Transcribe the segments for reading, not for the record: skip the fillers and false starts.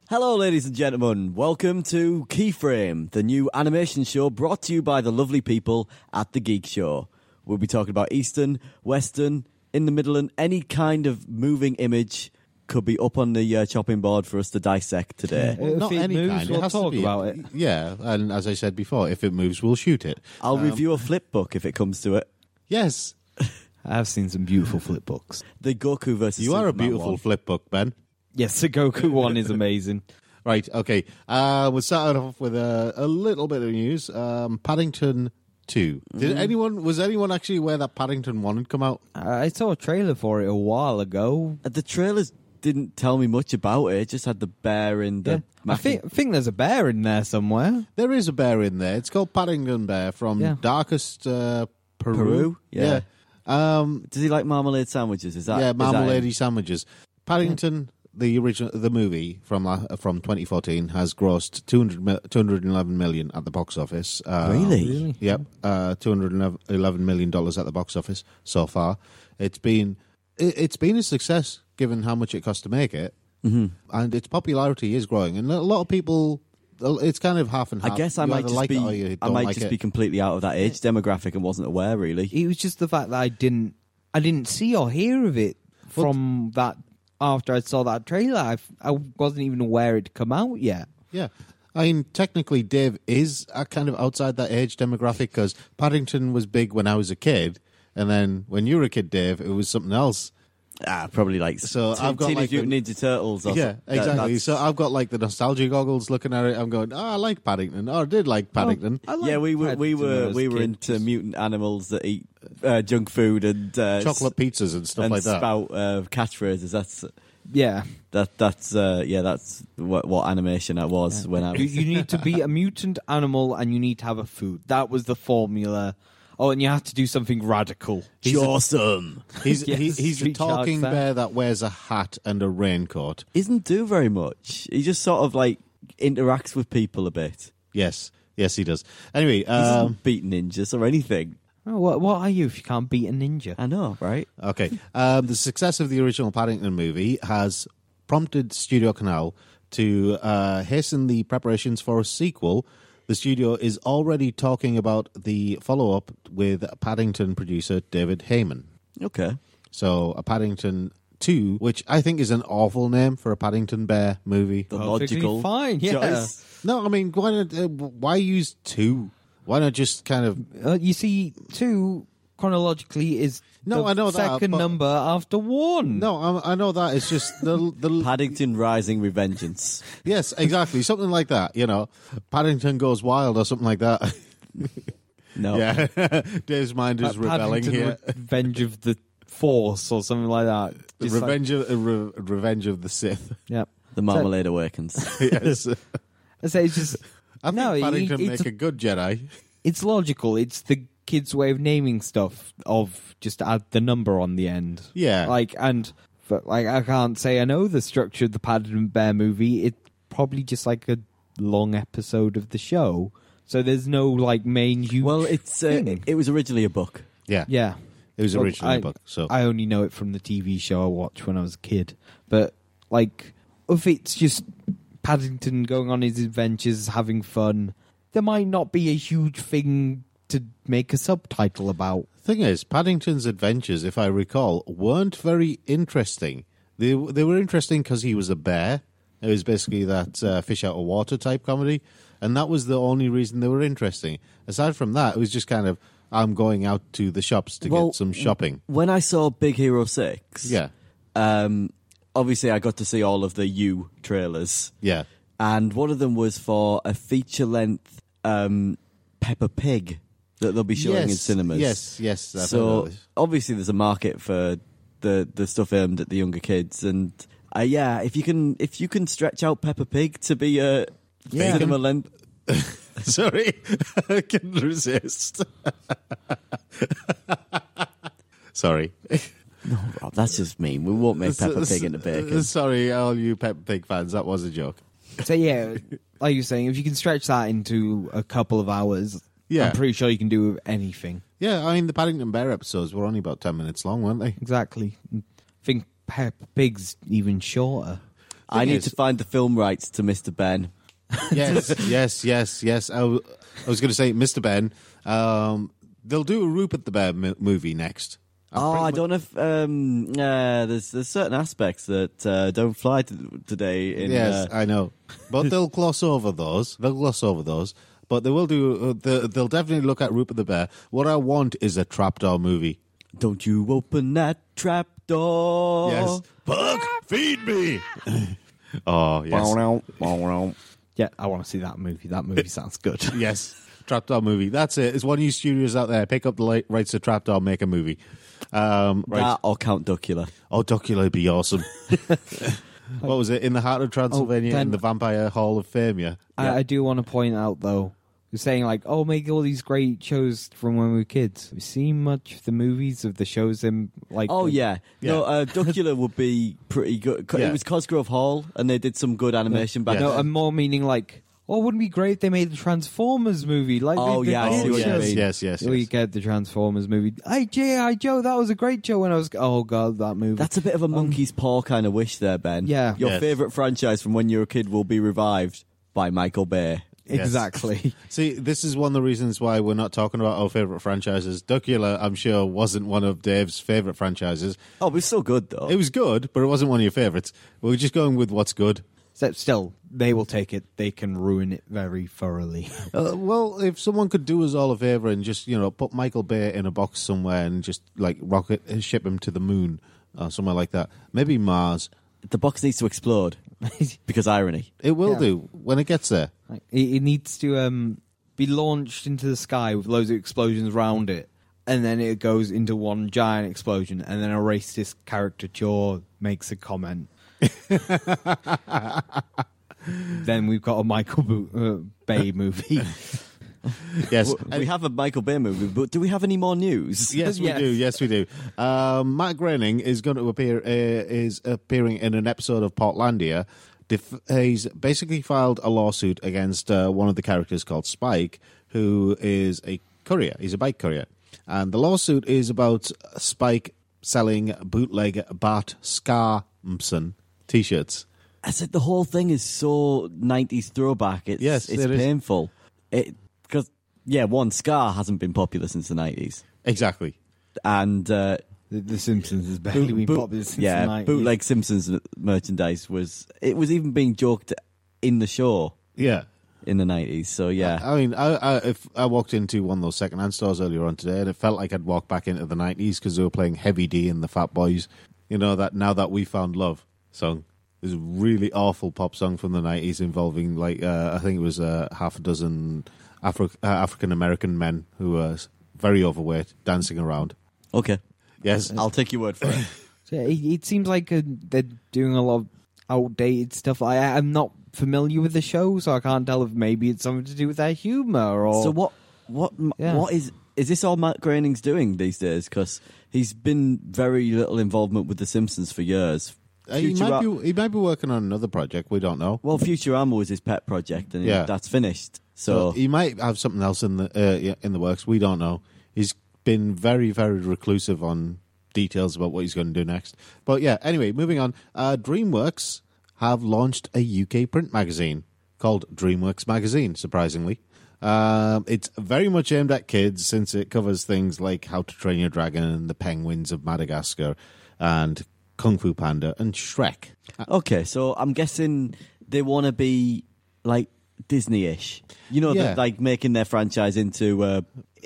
Hello, ladies and gentlemen. Welcome to Keyframe, the new animation show brought to you by the lovely people at The Geek Show. We'll be talking about Eastern, Western, in the middle, and any kind of moving image could be up on the chopping board for us to dissect today. Well, not any moves, kind. we'll It has talk to be. about it. Yeah, and as I said before, if it moves, we'll shoot it. I'll review a flip book if it comes to it. Yes, I have seen some beautiful flip books. The Goku versus you are a Superman beautiful one. flip book, Ben. Yes, the Goku one is amazing. Right, okay. We'll start off with a little bit of news. Paddington 2. Was anyone actually aware that Paddington 1 had come out? I saw a trailer for it a while ago. The trailers didn't tell me much about it. It just had the bear in the... I think there's a bear in there somewhere. There is a bear in there. It's called Paddington Bear from Darkest Peru. Peru? Yeah. Does Does he like marmalade sandwiches? Is that marmalade sandwiches. Paddington, the movie from 2014, has grossed $211 million at the box office. Really? Yep, $211 million at the box office so far. It's been a success given how much it cost to make it, and its popularity is growing. And a lot of people, it's kind of half and half. I guess I You might either just like be. it or you I don't might like just it. be completely out of that age demographic and wasn't aware. Really, It was just the fact that I didn't see or hear of it from that. After I saw that trailer, I wasn't even aware it'd come out yet. Yeah. I mean, technically, Dave is kind of outside that age demographic because Paddington was big when I was a kid, and then when you were a kid, Dave, it was something else. probably like I've got Teenage like Mutant Ninja Turtles. Or Yeah, something. exactly. That's- So I've got like the nostalgia goggles looking at it. I'm going, I like Paddington. I did like Paddington. I liked yeah, we were Paddington into mutant animals that eat junk food and Chocolate pizzas and stuff and like that. spout catchphrases. That's what animation I was when I was. You need to be a mutant animal and you need to have a food. That was the formula. Oh, and you have to do something radical. Awesome. He's Yes, he's a Street Shark talking fan. bear that wears a hat and a raincoat. He doesn't do very much. He just sort of like interacts with people a bit. Yes, he does. Anyway, He doesn't beat ninjas or anything. Oh, what are you if you can't beat a ninja? I know, right? okay. The success of the original Paddington movie has prompted Studio Canal to hasten the preparations for a sequel. The studio is already talking about the follow-up with Paddington producer David Heyman. Okay. So a Paddington 2, which I think is an awful name for a Paddington Bear movie. The Perfectly logical fine, yeah. choice. No, I mean, why use 2? Why not just kind of... You see, 2 chronologically is No, the I know that, second but- number after 1. No, I know that. It's just the Paddington Rising Revengeance. yes, exactly. Something like that, you know. Paddington Goes Wild or something like that. No. Yeah. Dave's mind is rebelling Paddington here. Revenge of the Force or something like that. Just like- Revenge of the Sith. yeah. The Marmalade Awakens. Yes. I say it's just I think No, Paddington it's make a good Jedi. it's logical. It's the kids' way of naming stuff of just add the number on the end. Yeah. But I can't say I know the structure of the Paddington Bear movie. It's probably just like a long episode of the show. So there's no like main huge. Well, it's thing. it was originally a book. Yeah. Yeah. It was Well, originally a book. So I only know it from the TV show I watched when I was a kid. But like, if it's just Paddington going on his adventures, having fun, there might not be a huge thing to make a subtitle about. thing is, Paddington's adventures, if I recall, weren't very interesting. They were interesting because he was a bear. It was basically that fish out of water type comedy, and that was the only reason they were interesting. Aside from that, it was just kind of, I'm going out to the shops to get some shopping. When I saw Big Hero 6, Yeah, obviously I got to see all of the You trailers. yeah. And one of them was for a feature-length Peppa Pig that they'll be showing in cinemas. Yes. I've heard So of this. obviously there's a market for the stuff aimed at the younger kids, and if you can stretch out Peppa Pig to be a cinema length. Sorry, I couldn't resist. Sorry. No, Rob, that's just mean. We won't make Peppa Pig into bacon. Sorry, all you Peppa Pig fans, that was a joke. So yeah, like you're saying, if you can stretch that into a couple of hours, Yeah. I'm pretty sure you can do anything. Yeah, I mean, the Paddington Bear episodes were only about 10 minutes long, weren't they? Exactly. I think Peppa Pig's even shorter. I need to find the film rights to Mr. Ben. Yes. I was going to say, Mr. Ben. They'll do a Rupert the Bear movie next. I don't know if there's certain aspects that don't fly today. Yes, I know, but they'll gloss over those. But they will do. They'll definitely look at Rupert the Bear. What I want is a trapdoor movie. Don't you open that trapdoor? Yes, Puck, feed me. Oh yes. Yeah, I want to see that movie. That movie sounds good. Yes, trapdoor movie. That's it. It's one of you studios out there. Pick up the rights to trapdoor, make a movie. Right. That or Count Duckula. Oh, Duckula would be awesome. What was it? In the Heart of Transylvania, in the Vampire Hall of Fame, yeah? I do want to point out, though, you're saying, like, make all these great shows from when we were kids. Have you seen much of the movies of the shows in, like... Oh, yeah. No, Duckula would be pretty good. Yeah. It was Cosgrove Hall, and they did some good animation back No, then. I'm more meaning, like... wouldn't it be great if they made the Transformers movie? Like Oh, they yeah, I see what you mean. Yes. We get the Transformers movie. Hey, G.I. Joe, that was a great show when I was... Oh, God, that movie. That's a bit of a monkey's paw kind of wish there, Ben. Yeah. Your Yes. favourite franchise from when you were a kid will be revived by Michael Bay. Exactly. See, this is one of the reasons why we're not talking about our favourite franchises. Duckula, I'm sure, wasn't one of Dave's favourite franchises. Oh, it was still good, though. It was good, but it wasn't one of your favourites. We're just going with what's good. Still, they will take it. They can ruin it very thoroughly. Well, if someone could do us all a favour and just, put Michael Bay in a box somewhere and just, ship him to the moon or somewhere like that. Maybe Mars. The box needs to explode. Because irony. It will Yeah. do when it gets there. It needs to be launched into the sky with loads of explosions around it, and then it goes into one giant explosion, and then a racist caricature makes a comment. Then we've got a Michael Bay movie. Yes. We have a Michael Bay movie, but do we have any more news? Yes, we do. Yes, we do. Matt Groening is going to is appearing in an episode of Portlandia. He's basically filed a lawsuit against one of the characters called Spike, who is a courier. He's a bike courier. And the lawsuit is about Spike selling bootleg Bart Scarmson T-shirts. I said the whole thing is so 90s throwback. It's it is. painful. Because, one, Scar hasn't been popular since the 90s. Exactly. And The Simpsons has barely been popular since the 90s. bootleg Simpsons merchandise was even being joked in the show Yeah. in the 90s. So, yeah. I mean, if I walked into one of those second-hand stores earlier on today, and it felt like I'd walked back into the 90s because they were playing Heavy D and the Fat Boys. That Now That We Found Love song. It was a really awful pop song from the 90s involving, I think it was half a dozen African-American men who were very overweight, dancing around. Okay. Yes. I'll take your word for it. So it seems like they're doing a lot of outdated stuff. I'm not familiar with the show, so I can't tell if maybe it's something to do with their humour or... So what is this all Matt Groening's doing these days? Because he's been very little involvement with The Simpsons for years. He might be working on another project. We don't know. Well, Futurama was his pet project, and that's finished. So he might have something else in the works. We don't know. He's been very, very reclusive on details about what he's going to do next. But yeah, anyway, moving on. DreamWorks have launched a UK print magazine called DreamWorks Magazine, surprisingly. It's very much aimed at kids since it covers things like How to Train Your Dragon and the Penguins of Madagascar and Kung Fu Panda and Shrek. Okay, so I'm guessing they want to be like Disney-ish. Like making their franchise into a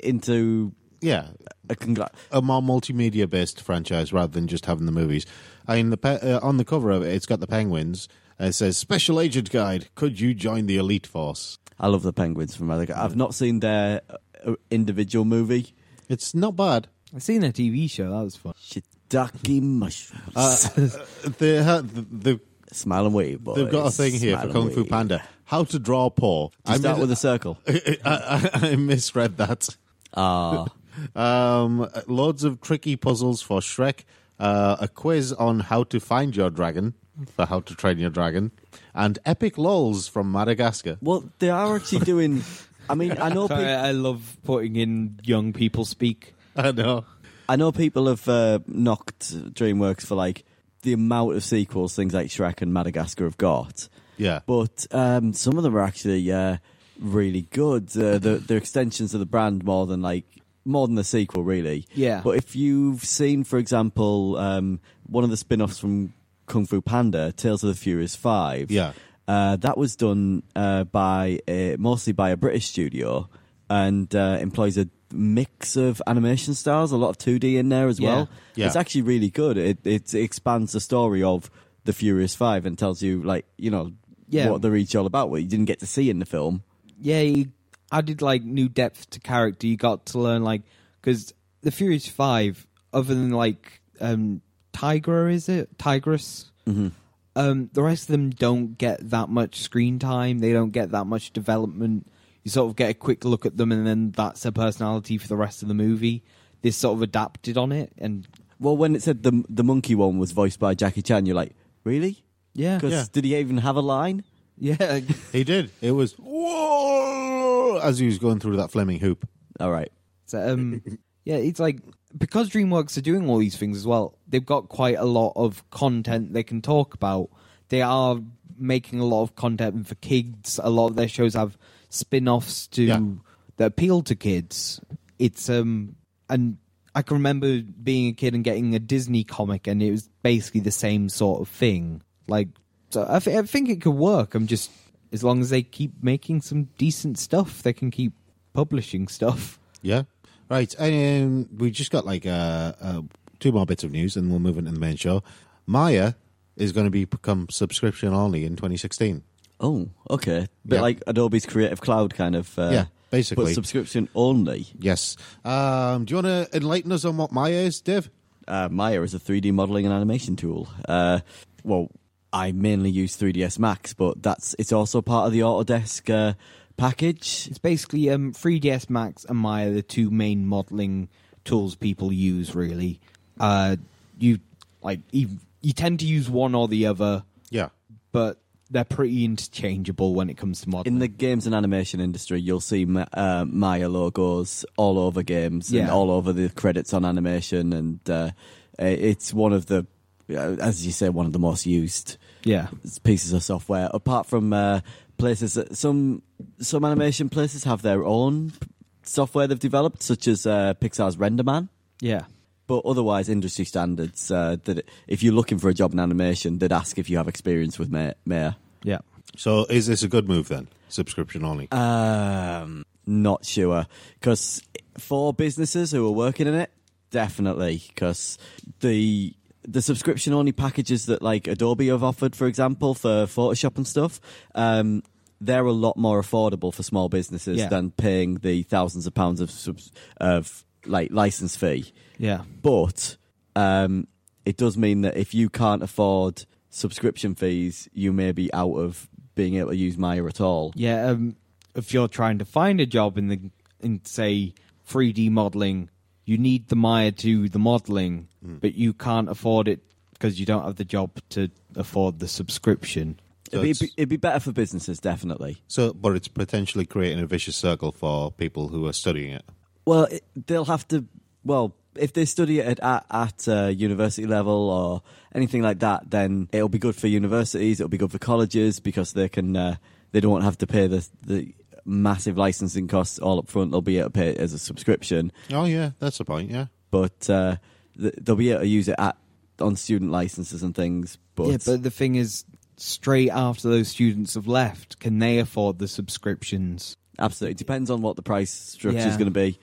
more multimedia-based franchise rather than just having the movies. I mean, on the cover of it, it's got the penguins. And it says, Special Agent Guide, could you join the Elite Force? I love the Penguins from Madagascar. I've not seen their individual movie. It's not bad. I've seen their TV show. That was fun. Shiitake mushrooms. They've Smile and wave, boys. They've got a thing here Smile for and Kung Fu wave. Panda. How to draw paw. Do you start with a circle? I misread that. Loads of tricky puzzles for Shrek. A quiz on how to find your dragon for How to Train Your Dragon. And epic lols from Madagascar. Well, they are actually doing... I mean, I know people... I love putting in young people speak. I know. I know people have knocked DreamWorks for the amount of sequels things like Shrek and Madagascar have got. Yeah. But some of them are actually really good. They're extensions of the brand more than the sequel, really. Yeah. But if you've seen, for example, one of the spin-offs from Kung Fu Panda, Tales of the Furious 5, Yeah. that was done mostly by a British studio and employs a mix of animation styles, a lot of 2D in there as well. Yeah. It's actually really good. It expands the story of the Furious 5 and tells you, what they're each all about, what you didn't get to see in the film. Yeah, you added new depth to character. You got to learn because the Furious 5, other than Tigress, Mm-hmm. the rest of them don't get that much screen time. They don't get that much development. You sort of get a quick look at them, and then that's their personality for the rest of the movie. They sort of adapted on it, and Well, when it said the monkey one was voiced by Jackie Chan, you're like, really? yeah, Because did he even have a line? yeah, He did. It was whoa as he was going through that flaming hoop. All right. So, yeah, it's because DreamWorks are doing all these things as well, they've got quite a lot of content they can talk about. They are making a lot of content for kids. A lot of their shows have spin-offs that appeal to kids. It's and I can remember being a kid and getting a Disney comic, and it was basically the same sort of thing. So I think it could work. As long as they keep making some decent stuff, they can keep publishing stuff. Yeah. Right. And we just got two more bits of news, and we'll move into the main show. Maya is going to become subscription only in 2016. Oh, okay. Bit Yeah. like Adobe's Creative Cloud kind of. Yeah, basically. But subscription only. Yes. Do you want to enlighten us on what Maya is, Dave? Maya is a 3D modeling and animation tool. Well, I mainly use 3ds Max, but it's also part of the Autodesk package. It's basically 3ds Max and Maya, the two main modeling tools people use. Really, you tend to use one or the other, Yeah. but they're pretty interchangeable when it comes to modeling. In the games and animation industry, you'll see Maya logos all over games and Yeah. all over the credits on animation, and it's one of the, as you say, one of the most used pieces of software. Apart from places, some animation places have their own software they've developed, such as Pixar's RenderMan. Yeah. But otherwise, industry standards, that if you're looking for a job in animation, they'd ask if you have experience with Maya. Yeah. So is this a good move then? Subscription only? Not sure. Because for businesses who are working in it, definitely. Because the subscription-only packages that Adobe have offered, for example, for Photoshop and stuff, they're a lot more affordable for small businesses than paying the thousands of pounds of license fee. Yeah. But it does mean that if you can't afford subscription fees, you may be out of being able to use Maya at all. Yeah. If you're trying to find a job in say 3D modeling, you need the Maya to do the modeling, but you can't afford it because you don't have the job to afford the subscription. So It'd be better for businesses, definitely. but it's potentially creating a vicious circle for people who are studying it. Well, they'll have to. Well, if they study it at university level or anything like that, then it'll be good for universities. It'll be good for colleges because they can. They don't have to pay the massive licensing costs all up front. They'll be able to pay it as a subscription. Oh yeah, that's the point. Yeah. But they'll be able to use it on student licenses and things. But the thing is, straight after those students have left, can they afford the subscriptions? Absolutely. It depends on what the price structure is going to be.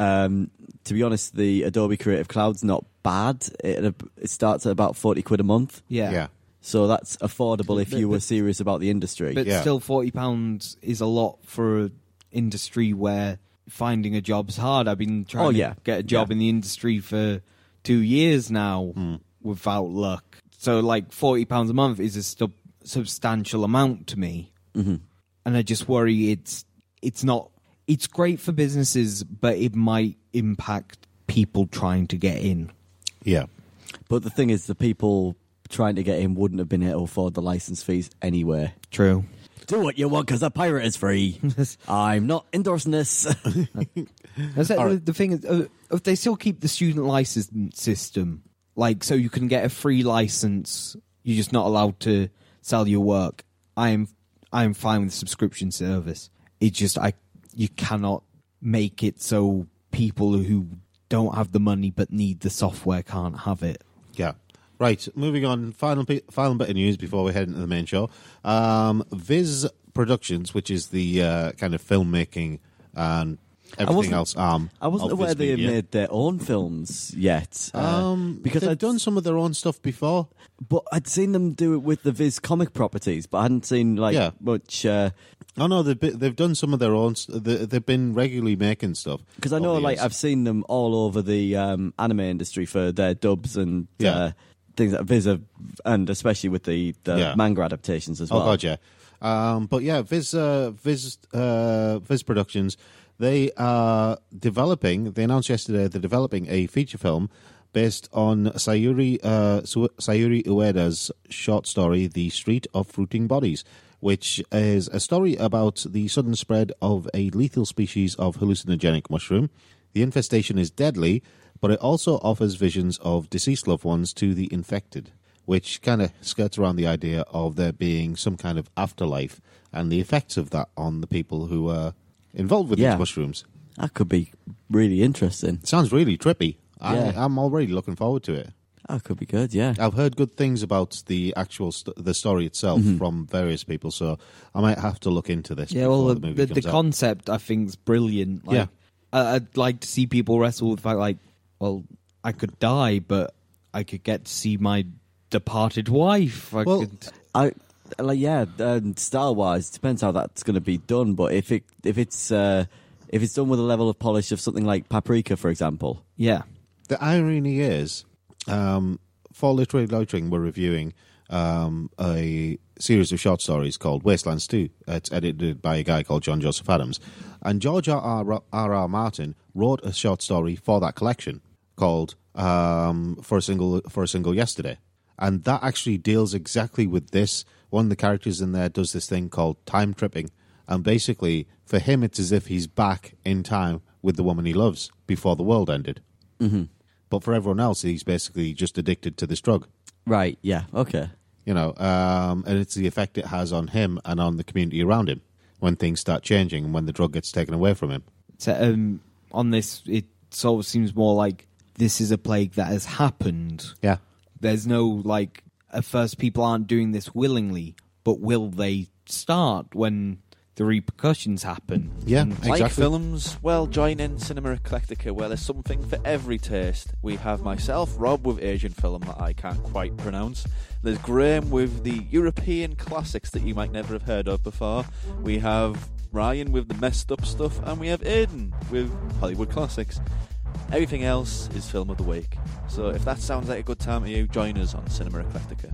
To be honest, the Adobe Creative Cloud's not bad. It starts at about £40 a month. Yeah. So that's affordable if you were serious about the industry. But still, £40 is a lot for an industry where finding a job's hard. I've been trying to get a job in the industry for 2 years now without luck. So, £40 a month is a substantial amount to me. Mm-hmm. And I just worry it's not... It's great for businesses, but it might impact people trying to get in. Yeah. But the thing is, the people trying to get in wouldn't have been able to afford the license fees anyway. True. Do what you want because a pirate is free. I'm not endorsing this. The thing is, if they still keep the student license system, like, so you can get a free license. You're just not allowed to sell your work. I am fine with the subscription service. It's just you cannot make it so people who don't have the money but need the software can't have it. Yeah. Right, moving on. Final bit of news before we head into the main show. Viz Productions, which is the kind of filmmaking and everything else arm. I wasn't of aware Viz they had Media. made their own films yet. Because they've done some of their own stuff before. But I'd seen them do it with the Viz comic properties, but I hadn't seen much. Oh no, they've done some of their own. They've been regularly making stuff. Because I know, over the like, years. I've seen them all over the anime industry for their dubs and things like Viz, and especially with the manga adaptations as well. Oh god, yeah. But yeah, Viz Productions. They are developing. They announced yesterday they're developing a feature film based on Sayuri Ueda's short story, "The Street of Fruiting Bodies," which is a story about the sudden spread of a lethal species of hallucinogenic mushroom. The infestation is deadly, but it also offers visions of deceased loved ones to the infected, which kind of skirts around the idea of there being some kind of afterlife and the effects of that on the people who are involved with these mushrooms. That could be really interesting. Sounds really trippy. Yeah. I'm already looking forward to it. That could be good, yeah. I've heard good things about the actual the story itself from various people, so I might have to look into this. Yeah, well, before the movie the comes out. concept, I think, is brilliant. Like, Yeah. I'd like to see people wrestle with the fact, like, well, I could die, but I could get to see my departed wife. Style-wise, depends how that's going to be done. But if it's done with a level of polish of something like Paprika, for example, yeah. The irony is, for Literary Loitering, we're reviewing a series of short stories called Wastelands 2. It's edited by a guy called John Joseph Adams. And George R.R. Martin wrote a short story for that collection called For a Single Yesterday. And that actually deals exactly with this. One of the characters in there does this thing called time tripping. And basically, for him, it's as if he's back in time with the woman he loves before the world ended. Mm-hmm. But for everyone else, he's basically just addicted to this drug. Right, yeah, okay. You know, and it's the effect it has on him and on the community around him when things start changing and when the drug gets taken away from him. So, on this, it sort of seems more like this is a plague that has happened. Yeah. There's no, like, at first people aren't doing this willingly, but will they start when the repercussions happen? Yeah, And exactly. Like films, well, join in Cinema Eclectica, where there's something for every taste. We have myself, Rob, with Asian film that I can't quite pronounce. There's Graham with the European classics that you might never have heard of before. We have Ryan with the messed up stuff, and we have Aidan with Hollywood classics. Everything else is film of the week. So if that sounds like a good time to you, join us on Cinema Eclectica.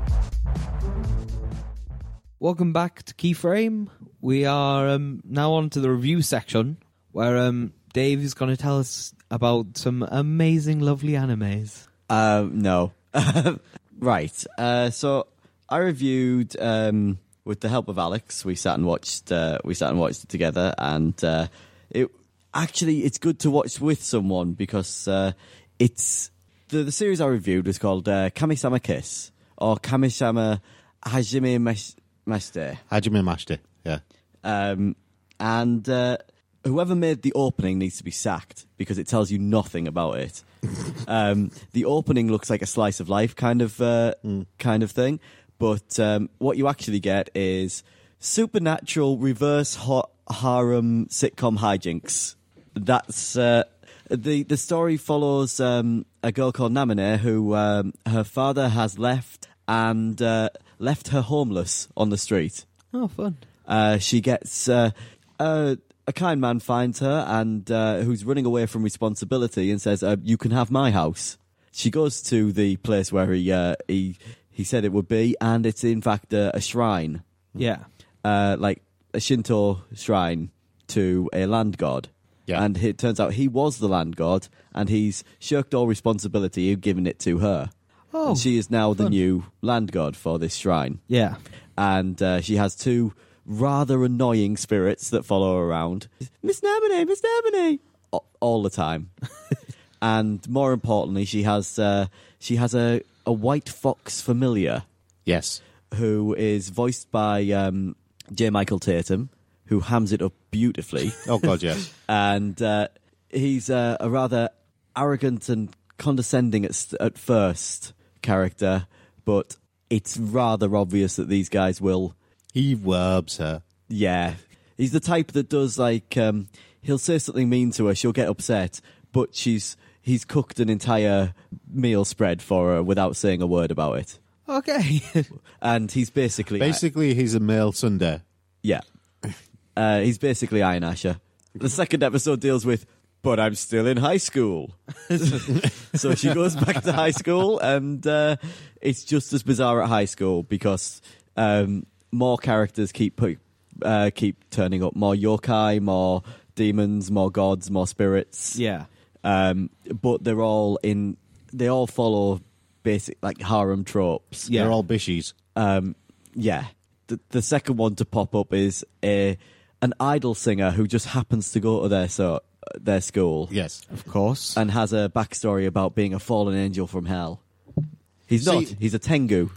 Welcome back to Keyframe. We are now on to the review section, where Dave is going to tell us about some amazing, lovely animes. No. Right. So I reviewed with the help of Alex. We sat and watched it together, and it's good to watch with someone because it's the series I reviewed was called Kami-sama Kiss or Kami-sama Hajime Mashite. Hajime Mashite, yeah. And whoever made the opening needs to be sacked because it tells you nothing about it. The opening looks like a slice of life kind of thing, but what you actually get is supernatural reverse harem sitcom hijinks. That's the story follows a girl called Namine who her father has left and left her homeless on the street. Oh, fun. She gets a kind man finds her and who's running away from responsibility and says, "You can have my house." She goes to the place where he said it would be, and it's in fact a shrine, Yeah. like a Shinto shrine to a land god. Yeah. And it turns out he was the land god, and he's shirked all responsibility and given it to her. Oh, And she is now the fun. new land god for this shrine. Yeah. And she has two rather annoying spirits that follow her around. Miss Nabone, all the time. And more importantly, she has she has a white fox familiar Yes. who is voiced by J. Michael Tatum, who hams it up beautifully. Oh, God, yes. And he's a rather arrogant and condescending at first character, but it's rather obvious that these guys will... He werbs her. Yeah. He's the type that does, like, he'll say something mean to her, she'll get upset, but he's cooked an entire meal spread for her without saying a word about it. Okay. And he's basically... Basically, he's a male Sunday. Yeah. He's basically Iron Asher. The second episode deals with, but I'm still in high school. So she goes back to high school, and it's just as bizarre at high school because more characters keep turning up. More yokai, more demons, more gods, more spirits. Yeah. But they all follow basic like harem tropes. Yeah. They're all bishies. Yeah. The second one to pop up is an idol singer who just happens to go to their school Yes. Of course. and has a backstory about being a fallen angel from hell. He's not. He's a Tengu.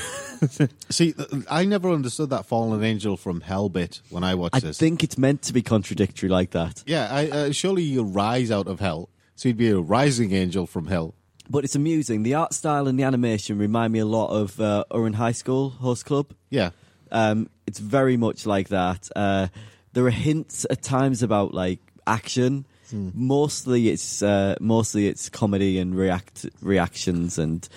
See, I never understood that fallen angel from hell bit when I watched I this. think it's meant to be contradictory like that. Yeah, surely you rise out of hell. So he'd be a rising angel from hell. But it's amusing. The art style and the animation remind me a lot of Urin High School Host Club. Yeah. It's very much like that. There are hints at times about like action. Mostly it's comedy and reactions and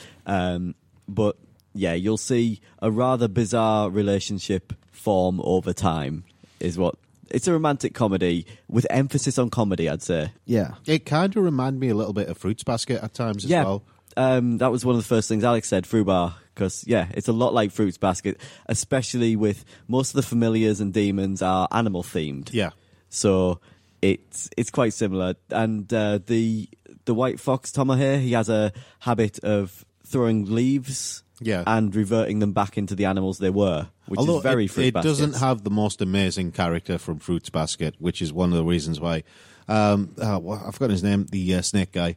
but yeah, you'll see a rather bizarre relationship form over time. It's a romantic comedy with emphasis on comedy, I'd say. Yeah. It kind of reminded me a little bit of Fruits Basket at times as well. That was one of the first things Alex said, Frubar, because, yeah, it's a lot like Fruits Basket, especially with most of the familiars and demons are animal-themed. Yeah. So it's quite similar. And the white fox, Tomohei, he has a habit of throwing leaves and reverting them back into the animals they were, which Although is very Fruits it Basket. doesn't have the most amazing character from Fruits Basket, which is one of the reasons why... I've forgotten his name, the snake guy.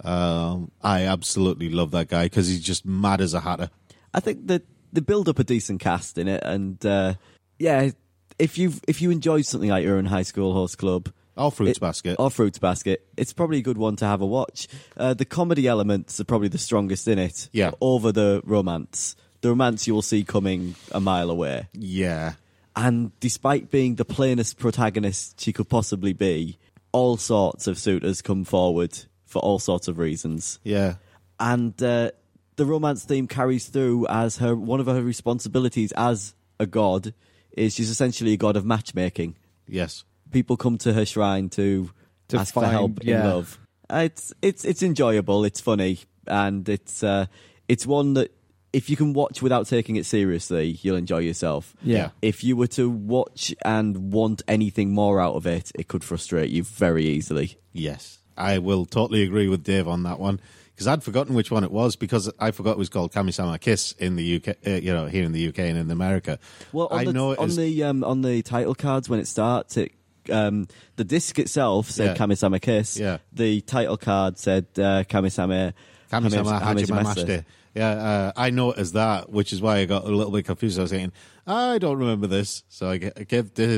I absolutely love that guy because he's just mad as a hatter. I think that they build up a decent cast in it, and yeah, if you enjoyed something like Urin High School Host Club Or Fruits Basket. or Fruits Basket, it's probably a good one to have a watch. The comedy elements are probably the strongest in it, Yeah. over the romance. The romance you will see coming a mile away, Yeah. and despite being the plainest protagonist she could possibly be, all sorts of suitors come forward for all sorts of reasons. Yeah. And the romance theme carries through as one of her responsibilities as a god is she's essentially a god of matchmaking. Yes. People come to her shrine to ask for find- help in yeah. love. It's enjoyable, it's funny, and it's one that if you can watch without taking it seriously, you'll enjoy yourself. Yeah. If you were to watch and want anything more out of it, it could frustrate you very easily. Yes. I will totally agree with Dave on that one because I'd forgotten which one it was because I forgot it was called Kami-sama Kiss in the UK, here in the UK and in America. Well, I know it is- on the title cards when it starts, the disc itself said Yeah. Kami-sama Kiss. Yeah. The title card said Kami-sama Hajimemashite. Yeah, I know it as that, which is why I got a little bit confused. I was thinking, I don't remember this, so I gave Dave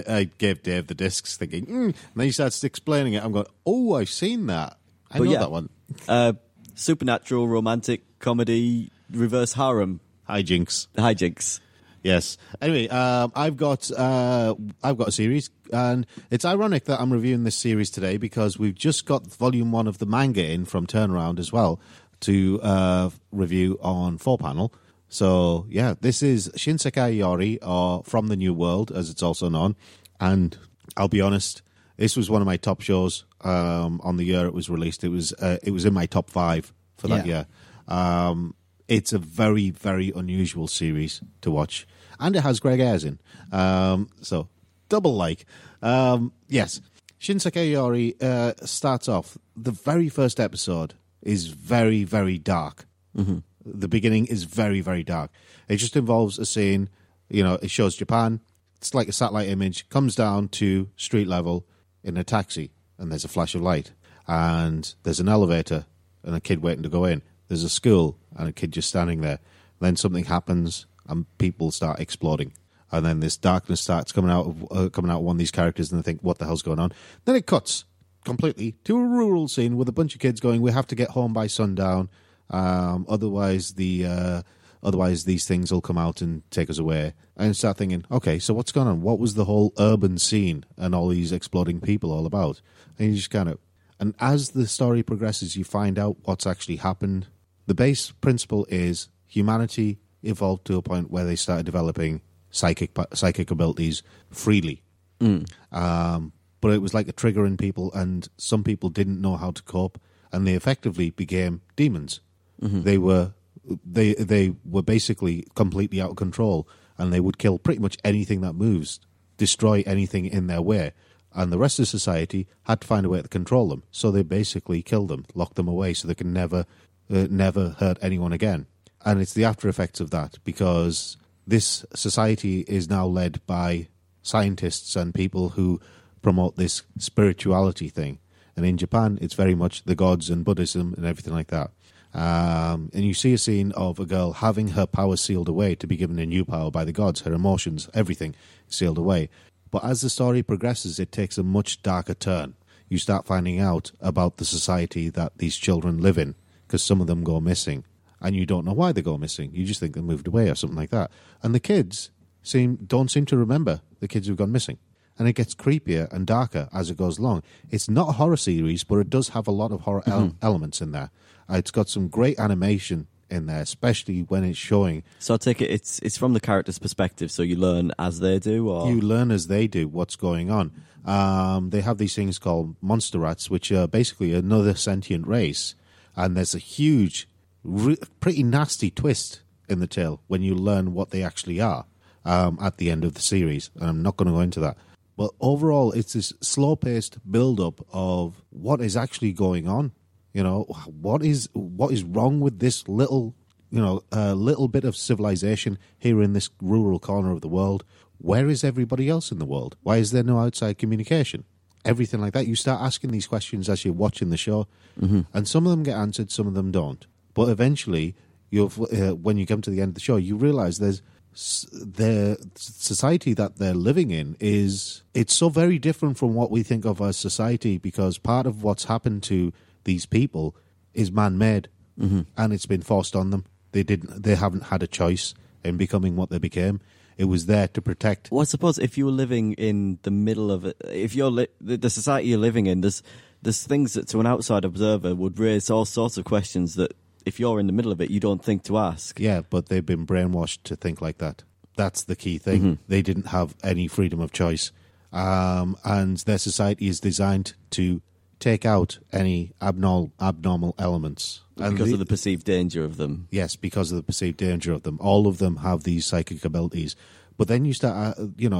the discs, thinking, and then he starts explaining it. I'm going, oh, I've seen that. I know that one. Supernatural, romantic, comedy, reverse harem, Hijinks. hijinks. Yes. Anyway, I've got a series, and it's ironic that I'm reviewing this series today because we've just got volume 1 of the manga in from Turnaround as well to review on 4-panel. So yeah, this is Shinsekai Yori, or From the New World, as it's also known. And I'll be honest, this was one of my top shows on the year it was released. It was in my top 5 for that year. It's a very, very unusual series to watch. And it has Greg Ayres in. So, double like. Yes. Shinsekai Yori starts off, the very first episode is very, very dark. Mm-hmm. The beginning is very, very dark. It just involves a scene, it shows Japan. It's like a satellite image, comes down to street level in a taxi, and there's a flash of light. And there's an elevator and a kid waiting to go in. there's a school and a kid just standing there. Then something happens and people start exploding. And then this darkness starts coming out of one of these characters, and they think, what the hell's going on? Then it cuts completely to a rural scene with a bunch of kids going, we have to get home by sundown, otherwise these things will come out and take us away. And you start thinking, okay, so what's going on? What was the whole urban scene and all these exploding people all about? And you just kind of... And as the story progresses, you find out what's actually happened. The base principle is humanity evolved to a point where they started developing psychic abilities freely. But it was like a trigger in people, and some people didn't know how to cope, and they effectively became demons. They were basically completely out of control, and they would kill pretty much anything that moves, destroy anything in their way. And the rest of society had to find a way to control them. So they basically killed them, locked them away so they can never hurt anyone again. And it's the after effects of that, because this society is now led by scientists and people who promote this spirituality thing. And in Japan, it's very much the gods and Buddhism and everything like that. And you see a scene of a girl having her power sealed away to be given a new power by the gods, her emotions, everything sealed away. But as the story progresses, it takes a much darker turn. You start finding out about the society that these children live in, because some of them go missing. And you don't know why they go missing. You just think they moved away or something like that. And the kids don't seem to remember the kids who've gone missing. And it gets creepier and darker as it goes along. It's not a horror series, but it does have a lot of horror elements in there. It's got some great animation in there, especially when it's showing. So I take it it's from the character's perspective, so you learn as they do? Or you learn as they do what's going on. They have these things called monster rats, which are basically another sentient race. And there's a huge, pretty nasty twist in the tale when you learn what they actually are at the end of the series. And I'm not going to go into that. But overall, it's this slow-paced build-up of what is actually going on. You know, what is wrong with this little bit of civilization here in this rural corner of the world? Where is everybody else in the world? Why is there no outside communication? Everything like that. You start asking these questions as you're watching the show, and some of them get answered, some of them don't. But eventually, when you come to the end of the show, you realize the society that they're living in it's so very different from what we think of as society, because part of what's happened to these people is man-made, and it's been forced on them. They haven't had a choice in becoming what they became. It was there to protect. Well, I suppose if you were living in the middle of it, if you're the society you're living in, there's things that to an outside observer would raise all sorts of questions that if you're in the middle of it, you don't think to ask. Yeah, but they've been brainwashed to think like that. That's the key thing. They didn't have any freedom of choice. And their society is designed to take out any abnormal elements. Because of the perceived danger of them. Yes, because of the perceived danger of them. All of them have these psychic abilities. But then you start,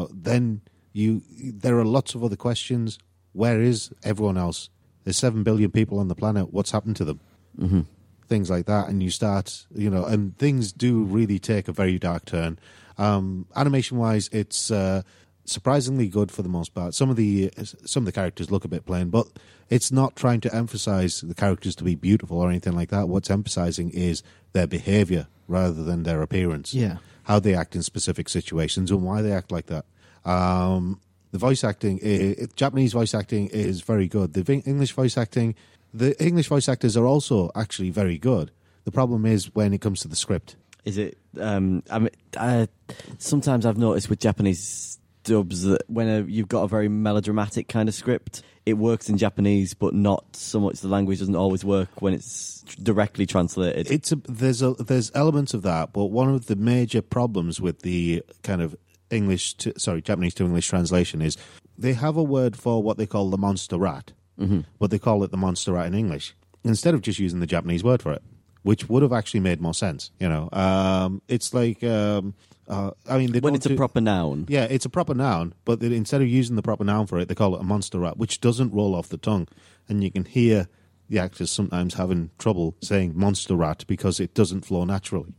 there are lots of other questions. Where is everyone else? There's 7 billion people on the planet. What's happened to them? Things like that. And you start, and things do really take a very dark turn. Animation-wise, it's surprisingly good for the most part. Some of the characters look a bit plain, but it's not trying to emphasize the characters to be beautiful or anything like that. What's emphasizing is their behavior rather than their appearance. Yeah. How they act in specific situations and why they act like that. The voice acting, Japanese voice acting is very good. The English voice actors are also actually very good. The problem is when it comes to the script. Is it? Sometimes I've noticed with Japanese dubs that when you've got a very melodramatic kind of script, it works in Japanese, but not so much. The language doesn't always work when it's directly translated. There's elements of that, but one of the major problems with the kind of Japanese to English translation is they have a word for what they call the monster rat, but they call it the monster rat in English instead of just using the Japanese word for it, which would have actually made more sense. It's like. When it's a proper noun. Yeah, it's a proper noun, but instead of using the proper noun for it, they call it a monster rat, which doesn't roll off the tongue. And you can hear the actors sometimes having trouble saying monster rat because it doesn't flow naturally.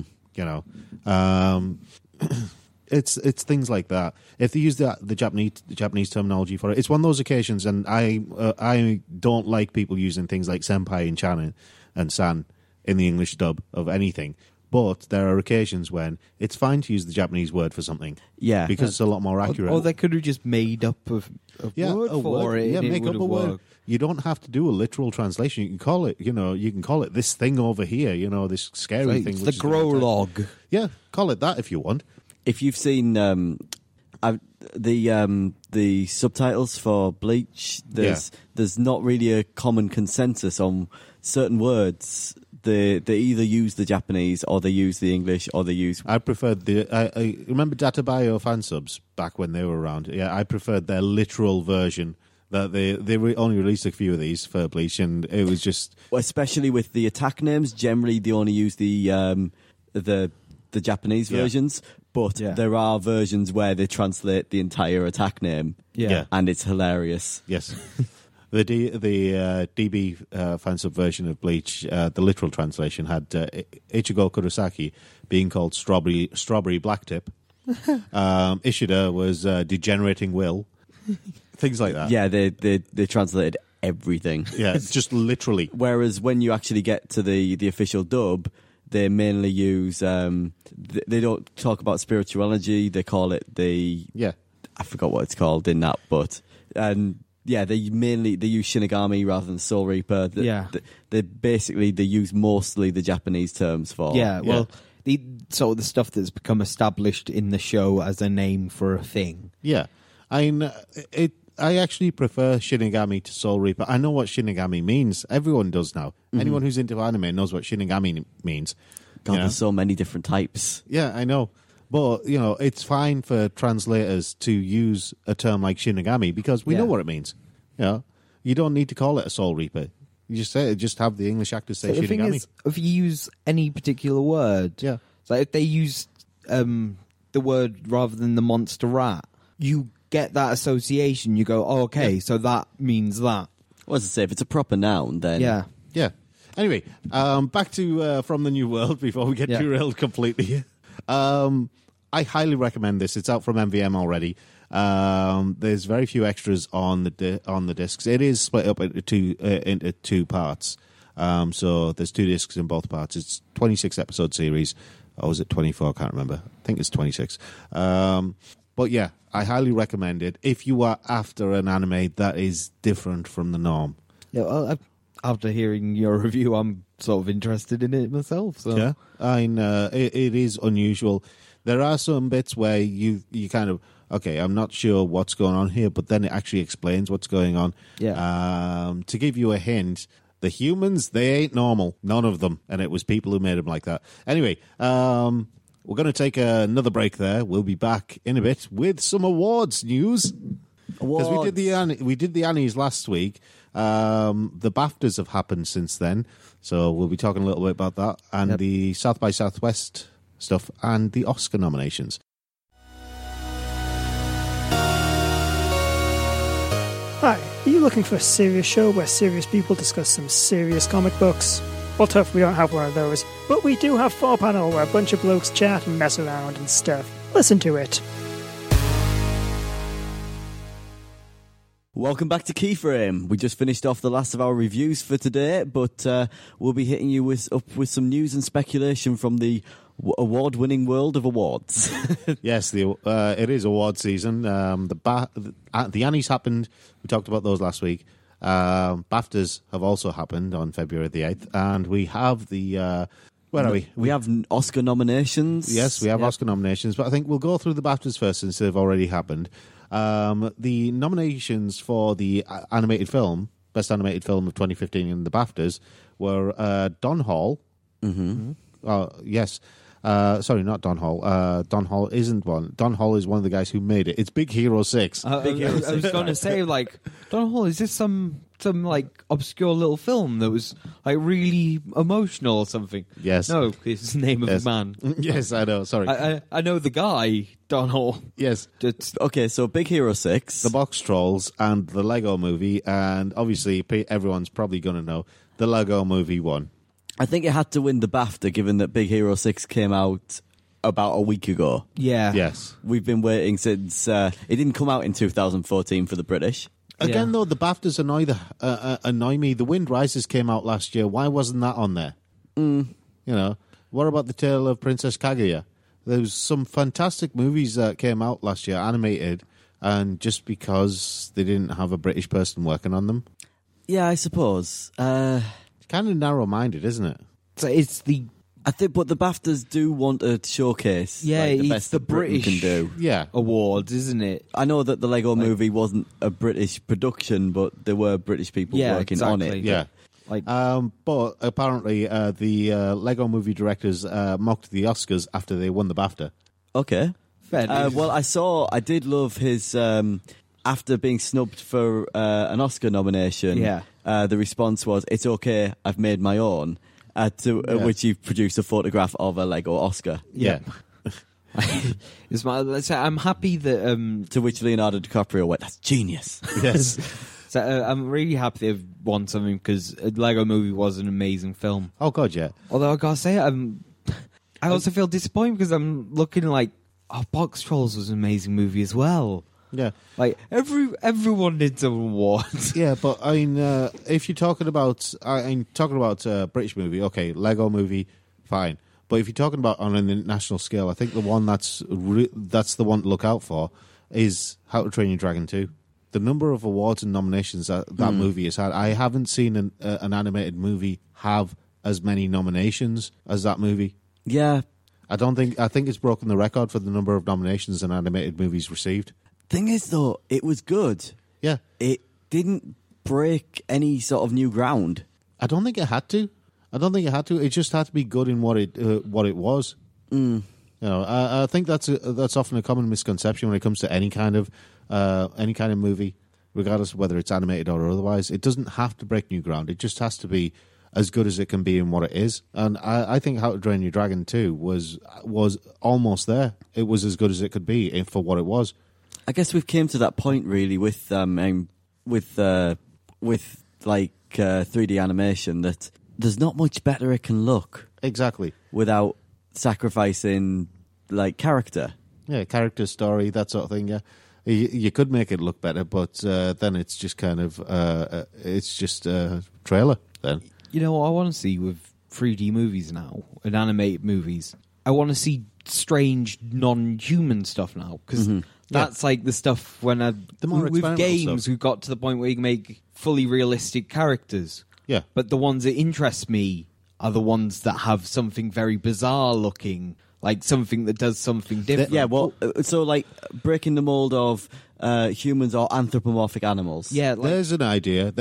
It's things like that. If they use the Japanese terminology for it, it's one of those occasions, and I don't like people using things like senpai and chan and san in the English dub of anything. But there are occasions when it's fine to use the Japanese word for something. Yeah. Because it's a lot more accurate. Or they could have just made up a word for it. Yeah, and make it up a would have word. worked. You don't have to do a literal translation. You can call it, you can call it this thing over here, this scary thing. It's which the is going to attack. Growlog. Yeah, call it that if you want. If you've seen the subtitles for Bleach, there's not really a common consensus on certain words. They either use the Japanese or they use the English or they use. I preferred I remember Databayo fan subs back when they were around. Yeah, I preferred their literal version. That they only released a few of these for Bleach, and it was just Especially with the attack names, generally they only use the Japanese versions, but there are versions where they translate the entire attack name. Yeah. And it's hilarious. yes. The DB fansub version of Bleach, the literal translation had Ichigo Kurosaki being called Strawberry Blacktip. Ishida was Degenerating Will. Things like that. Yeah, they translated everything. Yeah, just literally. Whereas when you actually get to the official dub, they mainly use they don't talk about spirituality. They call it I forgot what it's called in that, but they use Shinigami rather than Soul Reaper. They use mostly the Japanese terms for. Yeah, well, the stuff that's become established in the show as a name for a thing. Yeah, I actually prefer Shinigami to Soul Reaper. I know what Shinigami means. Everyone does now. Mm-hmm. Anyone who's into anime knows what Shinigami means. God, there's so many different types. Yeah, I know. But, it's fine for translators to use a term like Shinigami because we know what it means. You don't need to call it a Soul Reaper. You just say it, just have the English actors say So the Shinigami. thing is, if you use any particular word, so if they use the word rather than the monster rat, you get that association. You go, oh, okay, so that means that. Well, as I say, if it's a proper noun, then Yeah. Anyway, back to From the New World before we get derailed completely. I highly recommend this. It's out from MVM already. There's very few extras on the discs. It is split up into two parts. So there's 2 discs in both parts. It's 26 episode series. Or was it 24? I can't remember. I think it's 26. But yeah, I highly recommend it if you are after an anime that is different from the norm. Yeah, well, after hearing your review, I'm sort of interested in it myself. So. Yeah, it is unusual. There are some bits where you kind of, okay, I'm not sure what's going on here, but then it actually explains what's going on. Yeah. To give you a hint, the humans, they ain't normal. None of them. And it was people who made them like that. Anyway, we're going to take another break there. We'll be back in a bit with some awards news. Because we did the Annies last week. The BAFTAs have happened since then. So we'll be talking a little bit about that. And the South by Southwest stuff and the Oscar nominations. Hi, are you looking for a serious show where serious people discuss some serious comic books? Well, tough, we don't have one of those, but we do have 4Panel where a bunch of blokes chat and mess around and stuff. Listen to it. Welcome back to Keyframe. We just finished off the last of our reviews for today, but we'll be hitting you with some news and speculation from the award-winning world of awards. Yes, it is award season. The Annies happened. We talked about those last week. BAFTAs have also happened on February the 8th, and we have the... where are we? We have Oscar nominations. Yes, we have Oscar nominations, but I think we'll go through the BAFTAs first since they've already happened. The nominations for the animated film, Best Animated Film of 2015 in the BAFTAs, were Don Hall. Mm-hmm. Yes. Sorry, not Don Hall. Don Hall isn't one. Don Hall is one of the guys who made it. It's Big Hero 6. I was going to say, like, Don Hall, is this some like obscure little film that was like really emotional or something? Yes. No, it's the name of the man. Yes, I know. Sorry. I know the guy, Don Hall. Yes. Okay, so Big Hero 6. The Box Trolls and the Lego Movie, and obviously everyone's probably going to know the Lego Movie won. I think it had to win the BAFTA, given that Big Hero 6 came out about a week ago. Yeah. Yes. We've been waiting since... it didn't come out in 2014 for the British. Again, though, the BAFTAs annoy me. The Wind Rises came out last year. Why wasn't that on there? You know, what about The Tale of Princess Kaguya? There was some fantastic movies that came out last year, animated, and just because they didn't have a British person working on them. Yeah, I suppose. It's kind of narrow-minded, isn't it? So it's the I think, but the BAFTAs do want to showcase Yeah, like, the it's best the that Britain British. can do. Yeah. awards, isn't it? I know that the Lego movie wasn't a British production, but there were British people Yeah, working on exactly. it. Yeah. Like But apparently the Lego movie directors mocked the Oscars after they won the BAFTA. Okay. fair enough. Well, I did love his, after being snubbed for an Oscar nomination, Yeah. the response was, "It's okay, I've made my own," which he produced a photograph of a Lego Oscar. Yeah. It's let's say I'm happy that To which Leonardo DiCaprio went, "That's genius." Yes. so, I'm really happy they've won something because a Lego Movie was an amazing film. Oh, God, yeah. Although I gotta say, I also feel disappointed because I'm looking like, Box Trolls was an amazing movie as well. Yeah. Like everyone did some awards. Yeah, but I mean, if you're talking about, British movie, okay, Lego movie, fine. But if you're talking about on an international scale, I think the one that's the one to look out for is How to Train Your Dragon 2. The number of awards and nominations that movie has had, I haven't seen an animated movie have as many nominations as that movie. Yeah. I think it's broken the record for the number of nominations an animated movie's received. Thing is, though, it was good. Yeah. It didn't break any sort of new ground. I don't think it had to. It just had to be good in what it was. You know, I think that's often a common misconception when it comes to any kind of movie, regardless of whether it's animated or otherwise. It doesn't have to break new ground. It just has to be as good as it can be in what it is. And I think How to Train Your Dragon 2 was almost there. It was as good as it could be for what it was. I guess we've came to that point really with 3D animation that there's not much better it can look Exactly. without sacrificing like character. Yeah, character, story, that sort of thing. Yeah, you could make it look better, but then it's just kind of it's just a trailer. Then You know what I want to see with 3D movies now and animated movies? I want to see strange non-human stuff now because that's like the stuff when The more with experimental games stuff. we got to the point where you can make fully realistic characters. yeah, But the ones that interest me are the ones that have something very bizarre looking, like something that does something different. Yeah, well, so like breaking the mold of humans or anthropomorphic animals. yeah, like, there's an idea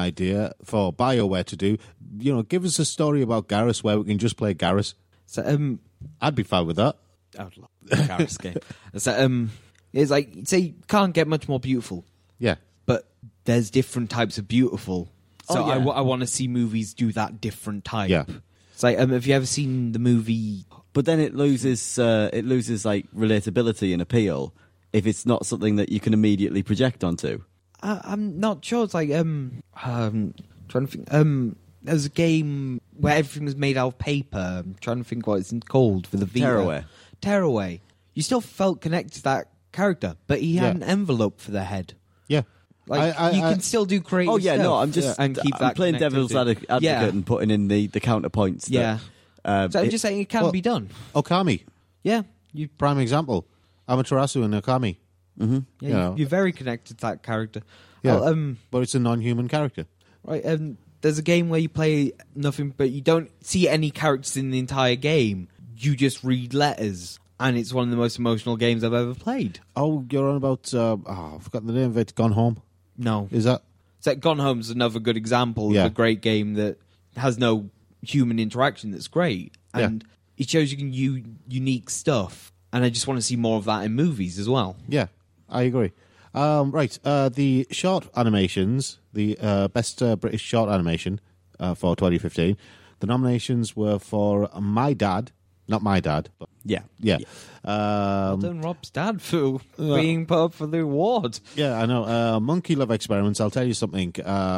for BioWare to do. You know, give us a story about Garrus where we can just play Garrus. so, I'd be fine with that. I would love the Garrus game. So, it's like, say, you can't get much more beautiful, Yeah, but there's different types of beautiful. So Oh, yeah. I want to see movies do that different type. Yeah. It's like, have you ever seen the movie? But then it loses like relatability and appeal if it's not something that you can immediately project onto. I'm not sure. It's like trying to think. There's a game where everything was made out of paper. I'm trying to think what it's called for the Vita. Tearaway. Tearaway. You still felt connected to that character, but he had Yeah. an envelope for the head. yeah. Like you can still do creative. Oh yeah, stuff no, I'm just and keep I'm that playing devil's connectivity. advocate Yeah. and putting in the counterpoints. Yeah. That, So I'm just saying it can well- be done. Okami, Yeah. You. prime example. Amaterasu and Okami. Yeah. You know. You're very connected to that character. Yeah. Well, But it's a non-human character. right. There's a game where you play nothing, but you don't see any characters in the entire game. You just read letters, and it's one of the most emotional games I've ever played. Oh, you're on about I've forgotten the name of it. Gone Home. No, Is that? so Gone Home's another good example Yeah. of a great game that has no human interaction. That's great, Yeah. and it shows you can unique stuff. And I just want to see more of that in movies as well. Yeah, I agree. Right, the short animations, the best British short animation for 2015. The nominations were for My Dad, not My Dad, but yeah. yeah, Well done, Rob's dad, for being put up for the award. yeah. I know. Monkey Love Experiments. I'll tell you something.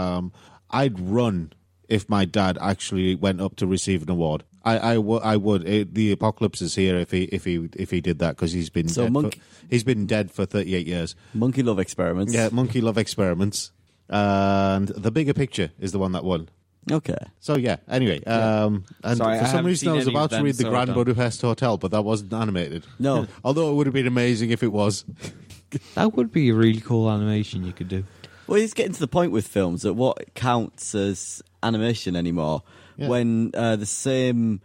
I'd run if my dad actually went up to receive an award. I would. The apocalypse is here if he did that because he's been So he's been dead for 38 years. Monkey Love Experiments. Yeah, Monkey Love Experiments. And The Bigger Picture is the one that won. Okay. So yeah. Anyway, and Sorry, I for some haven't reason I seen was any about of to them, read the so I Grand don't- Budapest Hotel, but that wasn't animated. No. Although it would have been amazing if it was. That would be a really cool animation you could do. Well, it's getting to the point with films that what counts as animation anymore Yeah. when the same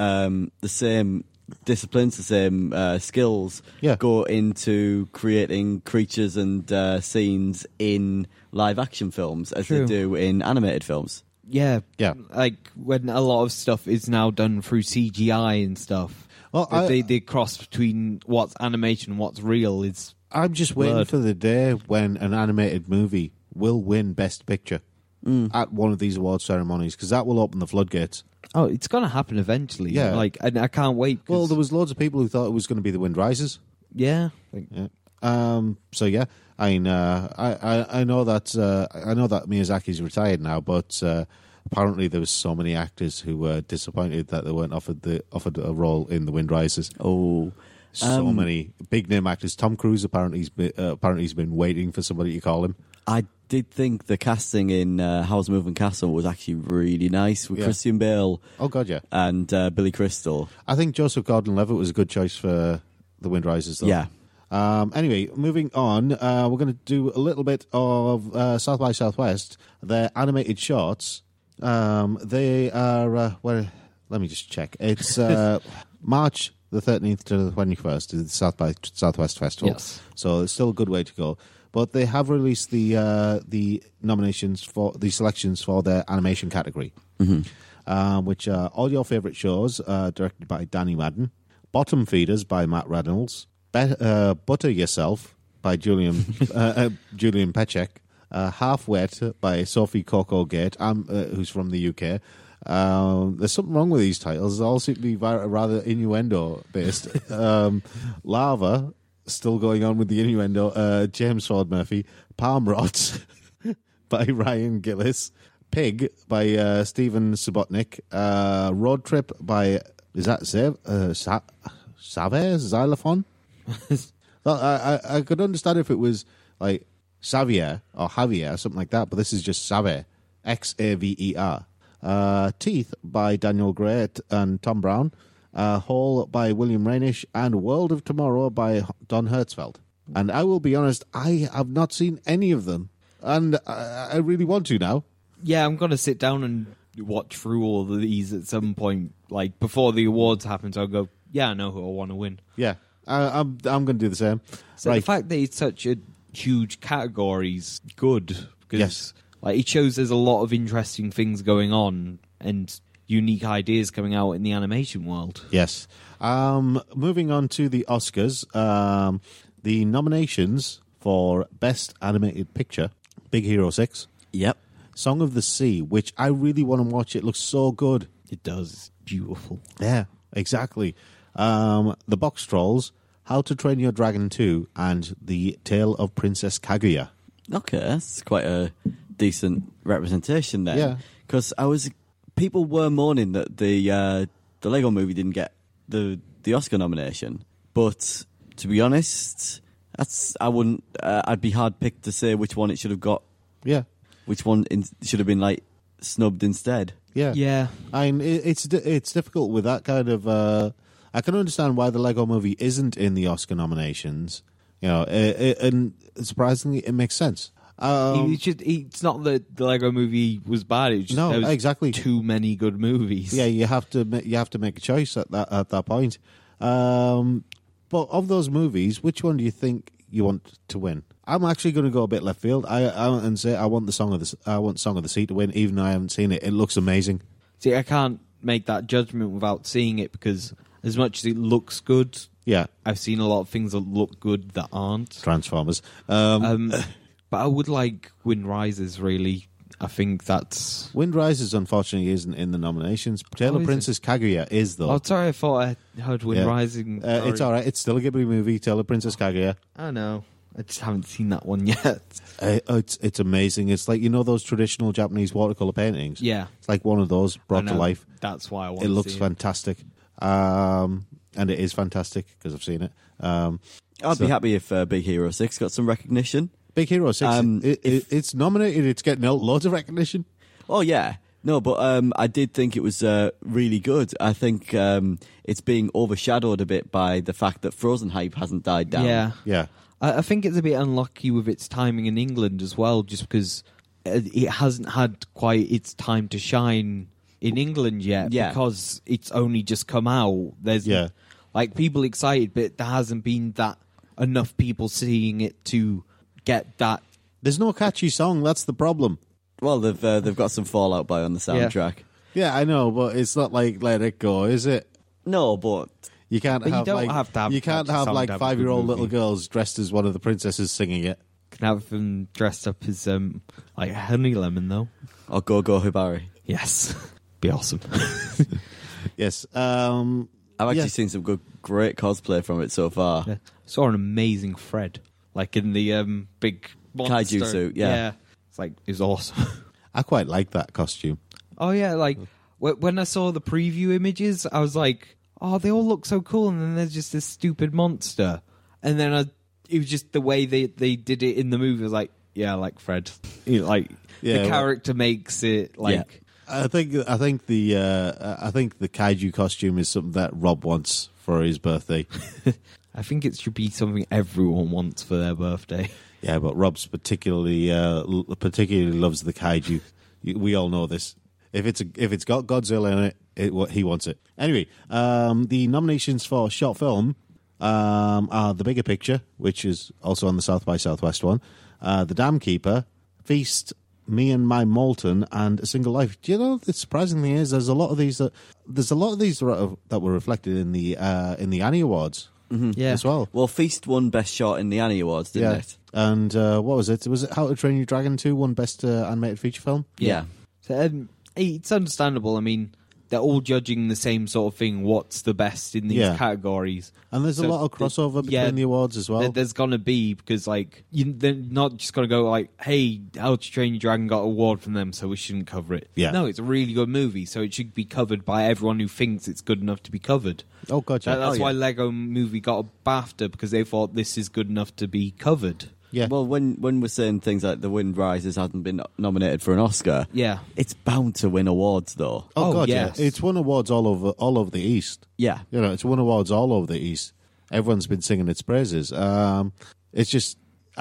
disciplines, the same skills Yeah. go into creating creatures and scenes in live action films as True. they do in animated films. Yeah, Yeah. Like when a lot of stuff is now done through CGI and stuff. Well, The cross between what's animation and what's real is I'm just waiting Blurred. for the day when an animated movie will win Best Picture at one of these award ceremonies, because that will open the floodgates. it's going to happen eventually. Yeah. Like, and I can't wait. 'Cause, Well, there was loads of people who thought it was going to be The Wind Rises. yeah, like, Yeah. So yeah, I mean, I know that Miyazaki's retired now, but apparently there was so many actors who were disappointed that they weren't offered a role in The Wind Rises. Oh, So many big name actors. Tom Cruise apparently he's been waiting for somebody to call him. I did think the casting in Howl's Moving Castle was actually really nice with Yeah. Christian Bale Oh God, yeah. and Billy Crystal. I think Joseph Gordon-Levitt was a good choice for The Wind Rises, though. Yeah. Anyway, moving on, we're going to do a little bit of South by Southwest. Their animated shorts. They are let me just check. It's March the 13th to the 21st is the South by Southwest Festival. Yes. So it's still a good way to go. But they have released the nominations for the selections for their animation category, which are All Your Favorite Shows, directed by Danny Madden, Bottom Feeders by Matt Reynolds, Butter Yourself by Julian Pechek, Half Wet by Sophie Coco Gate, who's from the UK. There's something wrong with these titles. They all seem to be rather innuendo based. Lava, still going on with the innuendo. James Ford Murphy, Palm Rots by Ryan Gillis, Pig by Stephen Subotnick, Road Trip by Xylophone. I could understand if it was like Xavier or Javier, something like that, but this is just Xavier, Xaver. Teeth by Daniel Gray and Tom Brown, Hall by William Rainish, and World of Tomorrow by Don Hertzfeld. And I will be honest, I have not seen any of them, and I really want to now. yeah, I'm going to sit down and watch through all of these at some point. Like before the awards happens, I'll go, yeah, I know who I want to win. Yeah, I'm going to do the same. So the fact that it's such a huge category is good because Yes. like it shows there's a lot of interesting things going on and unique ideas coming out in the animation world. Yes. Moving on to the Oscars, the nominations for Best Animated Picture: Big Hero 6, Yep. Song of the Sea, which I really want to watch. It looks so good. It does. It's beautiful. Yeah, exactly. The Box Trolls, How to Train Your Dragon 2, and The Tale of Princess Kaguya. Okay, that's quite a decent representation there. Yeah. Because people were moaning that the Lego Movie didn't get the Oscar nomination, but to be honest, I'd be hard picked to say which one it should have got, Yeah, which one should have been like snubbed instead. yeah. Yeah. I mean, it's difficult with that kind of. I can understand why the Lego Movie isn't in the Oscar nominations. You know, and surprisingly, it makes sense. It's not that the Lego Movie was bad. It's just No, there was exactly. too many good movies. Yeah, you have to make a choice at that point. But of those movies, which one do you think you want to win? I'm actually going to go a bit left field. And say I want Song of the Sea to win, even though I haven't seen it. It looks amazing. See, I can't make that judgment without seeing it because as much as it looks good, Yeah, I've seen a lot of things that look good that aren't. Transformers. But I would like Wind Rises, really. I think that's... Wind Rises, unfortunately, isn't in the nominations. Tale of is Princess Kaguya is, though. Oh, sorry, I thought I heard Wind Yeah. Rising. It's all right. It's still a Ghibli movie, Tale of Princess Kaguya. I know. I just haven't seen that one yet. It's amazing. It's like, you know, those traditional Japanese watercolor paintings? Yeah. It's like one of those brought I to know. life. That's why I want It to looks see fantastic. And it is fantastic because I've seen it. I'd be happy if Big Hero 6 got some recognition. Big Hero 6, it's nominated. It's getting loads of recognition. Oh, yeah. No, but I did think it was really good. I think it's being overshadowed a bit by the fact that Frozen hype hasn't died down. Yeah. Yeah. I think it's a bit unlucky with its timing in England as well, just because it hasn't had quite its time to shine in England yet, Yeah. because it's only just come out. There's like people excited, but there hasn't been that enough people seeing it to get that. There's no catchy song. That's the problem. Well, they've got some Fall Out Boy on the soundtrack. Yeah, I know, but it's not like Let It Go, is it? No, but You can't But you have don't like have to have you can't catchy have song like to have a good 5-year-old little movie. girls dressed as one of the princesses singing it. Can have them dressed up as like Honey Lemon though. or Go Go Hibari. Yes, be awesome. Yes. I've actually Yeah. seen some great cosplay from it so far. Yeah. Saw an amazing Fred, like in the big monster. Kaiju suit, yeah. It's like it was awesome. I quite like that costume. Oh yeah, like when I saw the preview images, I was like, "Oh, they all look so cool," and then there's just this stupid monster, and then it was just the way they did it in the movie. I was like, "Yeah, I like Fred." Like Yeah, the character makes it like. Yeah. I think the kaiju costume is something that Rob wants for his birthday. I think it should be something everyone wants for their birthday. Yeah, but Rob's particularly loves the kaiju. We all know this. If it's got Godzilla in it, he wants it. Anyway, the nominations for short film are The Bigger Picture, which is also on the South by Southwest one, The Dam Keeper, Feast, Me and My Molten, and A Single Life. Do you know the surprising thing is there's a lot of these that were reflected in the Annie Awards Yeah. as well. Well, Feast won Best Short in the Annie Awards, didn't it? And what was it? Was it How to Train Your Dragon 2 won Best Animated Feature Film? Yeah. So, it's understandable. I mean, they're all judging the same sort of thing. What's the best in these Yeah. categories? And there's a So lot of crossover between the awards as well. There's gonna be, because like they're not just gonna go like, "Hey, How to Train Your Dragon got an award from them, so we shouldn't cover it." Yeah. No, it's a really good movie, so it should be covered by everyone who thinks it's good enough to be covered. Oh, gotcha. That's yeah. why Lego Movie got a BAFTA, because they thought this is good enough to be covered. Yeah. Well, when we're saying things like The Wind Rises hasn't been nominated for an Oscar, Yeah. it's bound to win awards, though. Oh, God, yes. yeah. It's won awards all over the East. Yeah. You know, it's won awards all over the East. Everyone's been singing its praises. It's just,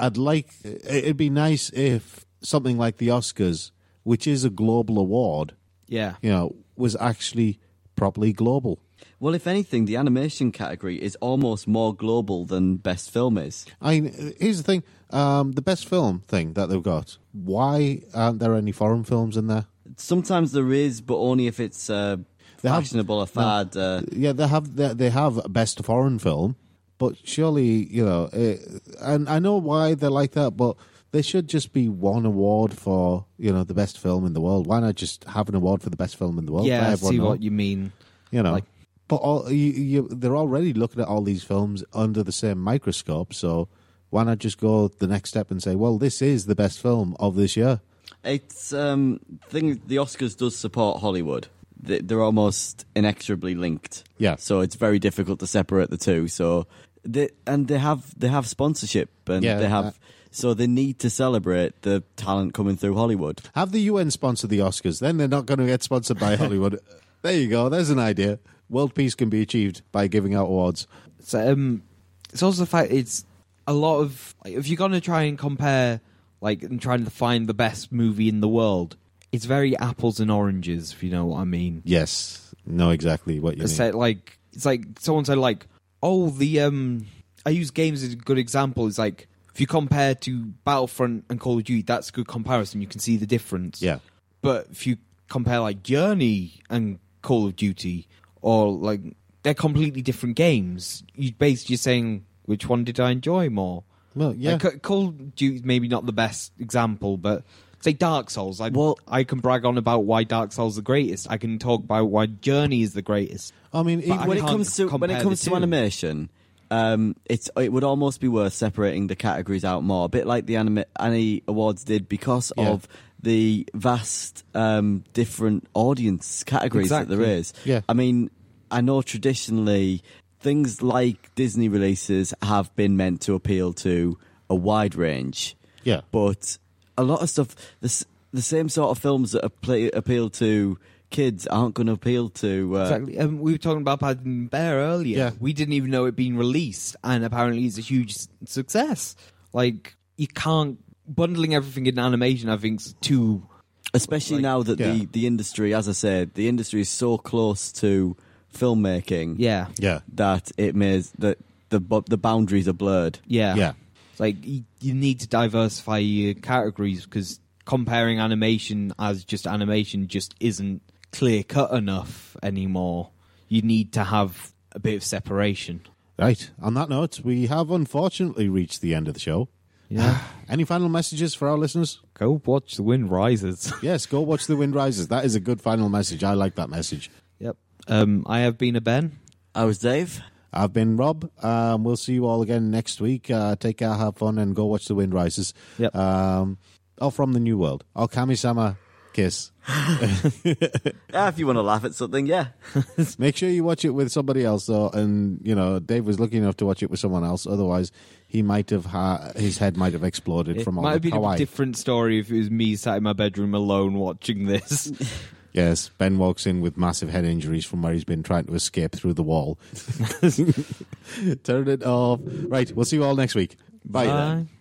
it'd be nice if something like the Oscars, which is a global award, Yeah. you know, was actually properly global. Well, if anything, the animation category is almost more global than Best Film is. I mean, here's the thing. The best film thing that they've got, why aren't there any foreign films in there? Sometimes there is, but only if it's fashionable or fad. Yeah, they have a best foreign film, but surely, you know, and I know why they're like that, but there should just be one award for, you know, the best film in the world. Why not just have an award for the best film in the world? Yeah, Let I everyone see know, what you mean. you know. like- But they're already looking at all these films under the same microscope, so why not just go the next step and say, well, this is the best film of this year? It's the Oscars does support Hollywood. They're almost inexorably linked. Yeah. So it's very difficult to separate the two. So they have sponsorship and Yeah, they have so they need to celebrate the talent coming through Hollywood. Have the UN sponsor the Oscars, then they're not going to get sponsored by Hollywood. There you go, there's an idea. World peace can be achieved by giving out awards. So, it's also the fact it's a lot of, like, if you're gonna try and compare, like, and trying to find the best movie in the world, it's very apples and oranges, if you know what I mean. Yes, know exactly what you It's mean. like someone said, like, oh, I use games as a good example. It's like, if you compare to Battlefront and Call of Duty, that's a good comparison. You can see the difference. Yeah. But if you compare like Journey and Call of Duty, or like, they're completely different games. You basically saying, which one did I enjoy more? Well, yeah. Like, Call of Duty is maybe not the best example, but say Dark Souls. I can brag on about why Dark Souls is the greatest. I can talk about why Journey is the greatest. I mean, But When it can't comes to compare the two. animation, it would almost be worth separating the categories out more, a bit like the Annie Awards did, because Yeah. of the vast different audience categories that there Exactly. is. Yeah. I mean, I know traditionally things like Disney releases have been meant to appeal to a wide range. Yeah. But a lot of stuff, the same sort of films that appeal to kids aren't going to appeal to... Exactly. We were talking about Paddington Bear earlier. Yeah. We didn't even know it being released, and apparently it's a huge success. Like, you can't... Bundling everything in animation, I think, is too... Especially now that the industry, as I said, the industry is so close to filmmaking Yeah. that it means that the boundaries are blurred. Yeah. Yeah. Like, you need to diversify your categories, because comparing animation as just animation just isn't clear-cut enough anymore. You need to have a bit of separation. Right. On that note, we have unfortunately reached the end of the show. Yeah. Any final messages for our listeners? Go watch The Wind Rises. Yes, go watch The Wind Rises. That is a good final message. I like that message. Yep. I have been a Ben. I was Dave. I've been Rob. We'll see you all again next week. Take care, have fun, and go watch The Wind Rises. Yep. Or From the New World. Or Kami-sama Kiss. Yeah, if you want to laugh at something, yeah. Make sure you watch it with somebody else, though. And, Dave was lucky enough to watch it with someone else. Otherwise, he might have his head might have exploded It from all might have the been kawaii. a different story if it was me sat in my bedroom alone watching this. Yes, Ben walks in with massive head injuries from where he's been trying to escape through the wall. Turn it off. Right, we'll see you all next week. Bye. Bye.